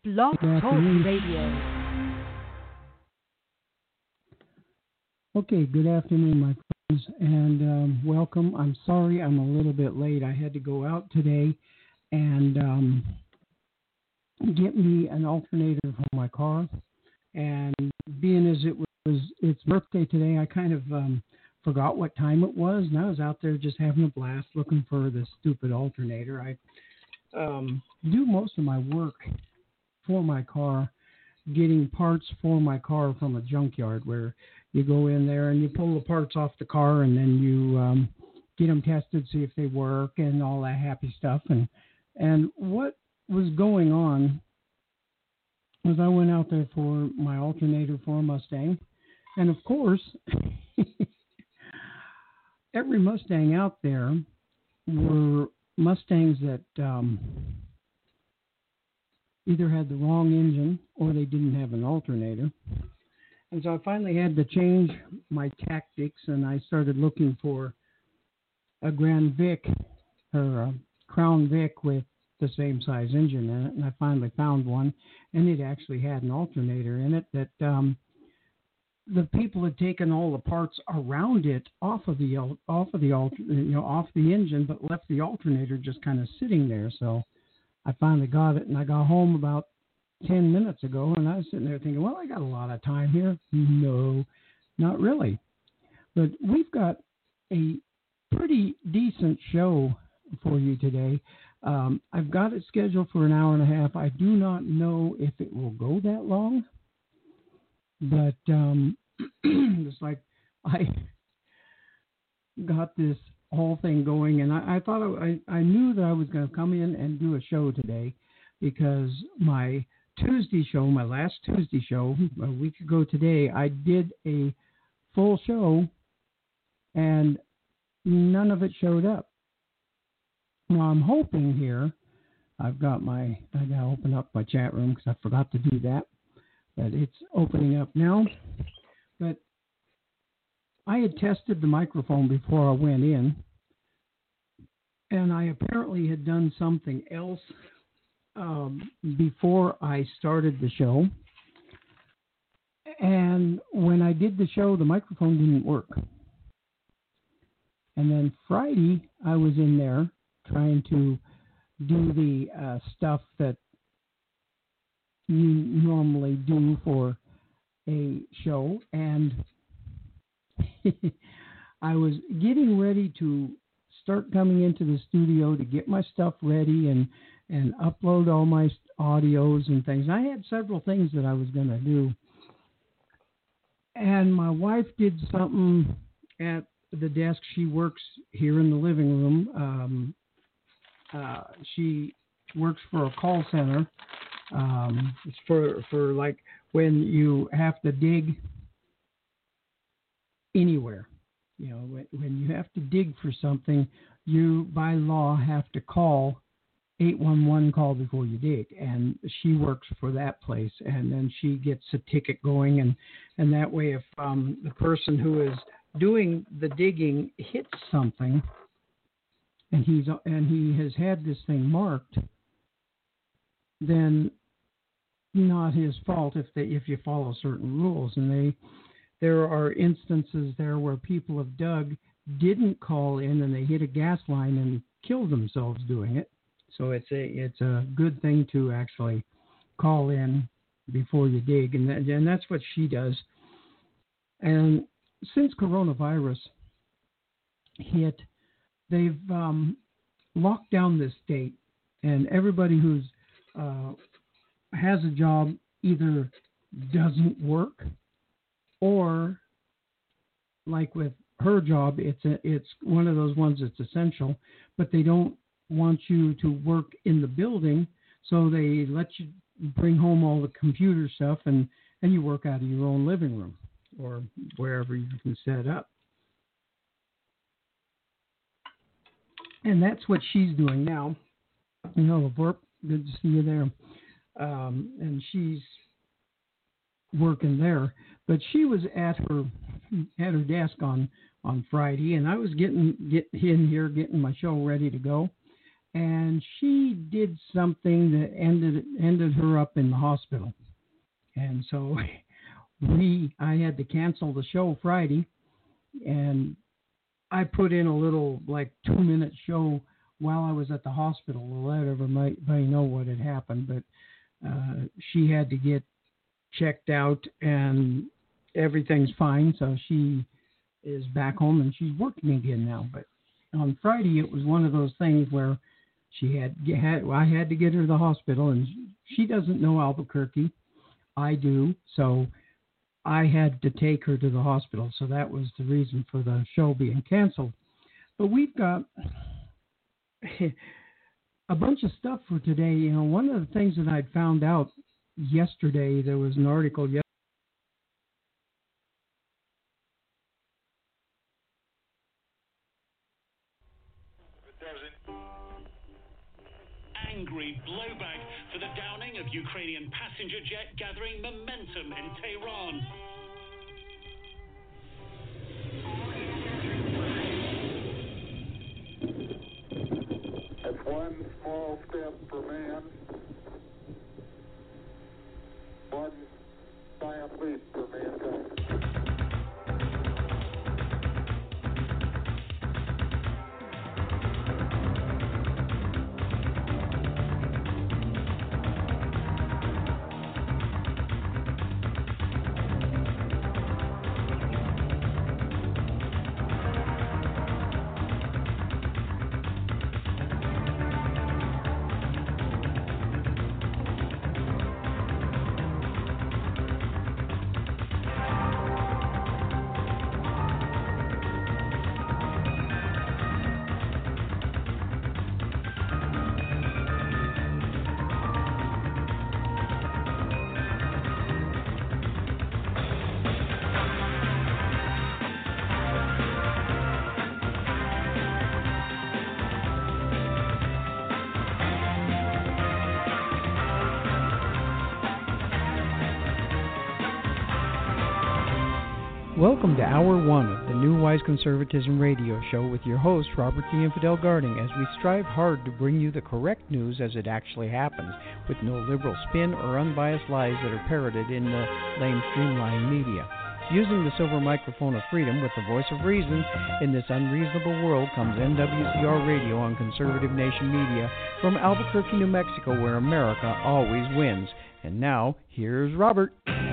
Blog Good Talk afternoon. Radio. Okay, good afternoon, my friends, and welcome. I'm sorry I'm a little bit late. I had to go out today and get me an alternator for my car. And being as its birthday today, I kind of forgot what time it was, and I was out there just having a blast looking for this stupid alternator. I do most of my work for my car, getting parts for my car from a junkyard where you go in there and you pull the parts off the car and then you get them tested, see if they work and all that happy stuff. And what was going on was I went out there for my alternator for a Mustang. And of course, every Mustang out there were Mustangs that either had the wrong engine or they didn't have an alternator. And so I finally had to change my tactics, and I started looking for a Grand Vic or a Crown Vic with the same size engine in it, and I finally found one, and it actually had an alternator in it that the people had taken all the parts around it off the engine, but left the alternator just kind of sitting there. So I finally got it, and I got home about 10 minutes ago, and I was sitting there thinking, well, I got a lot of time here. No, not really. But we've got a pretty decent show for you today. I've got it scheduled for an hour and a half. I do not know if it will go that long, but it's like I got this whole thing going, and I thought I knew that I was going to come in and do a show today because my Tuesday show, my last Tuesday show, a week ago today, I did a full show and none of it showed up. Now I'm hoping here, I got to open up my chat room because I forgot to do that, but it's opening up now. But I had tested the microphone before I went in, and I apparently had done something else before I started the show. And when I did the show, the microphone didn't work. And then Friday, I was in there trying to do the stuff that you normally do for a show, and I was getting ready to start coming into the studio to get my stuff ready and upload all my audios and things. I had several things that I was going to do, and my wife did something at the desk. She works here in the living room. She works for a call center. It's for like when you have to dig anywhere. You know, when you have to dig for something, you by law have to call 811 call before you dig, and she works for that place, and then she gets a ticket going, and that way if the person who is doing the digging hits something, and he has had this thing marked, then not his fault if you follow certain rules. And there are instances there where people have dug, didn't call in, and they hit a gas line and killed themselves doing it. So it's a good thing to actually call in before you dig, and that's what she does. And since coronavirus hit, they've locked down this state, and everybody who's has a job either doesn't work, or like with her job, it's one of those ones that's essential, but they don't want you to work in the building, so they let you bring home all the computer stuff and you work out of your own living room or wherever you can set up. And that's what she's doing now. You know, Verp, good to see you there. And she's working there, but she was at her desk on Friday, and I was getting in here, getting my show ready to go. and she did something that ended her up in the hospital. And so I had to cancel the show Friday, and I put in a little 2-minute show while I was at the hospital to let everybody know what had happened. But she had to get checked out, and everything's fine. So she is back home and she's working again now. But on Friday, it was one of those things where I had to get her to the hospital, and she doesn't know Albuquerque. I do, so I had to take her to the hospital. So that was the reason for the show being canceled. But we've got a bunch of stuff for today. You know, one of the things that I'd found out yesterday, there was an article yesterday. Angry blowback for the downing of Ukrainian passenger jet gathering momentum in Tehran. That's one small step for man, one giant leap for mankind. Welcome to Hour 1 of the New Wise Conservatism radio show with your host, Robert the Infidel Garding, as we strive hard to bring you the correct news as it actually happens, with no liberal spin or unbiased lies that are parroted in the lame streamline media. Using the silver microphone of freedom with the voice of reason in this unreasonable world comes NWCR Radio on Conservative Nation Media from Albuquerque, New Mexico, where America always wins. And now, here's Robert.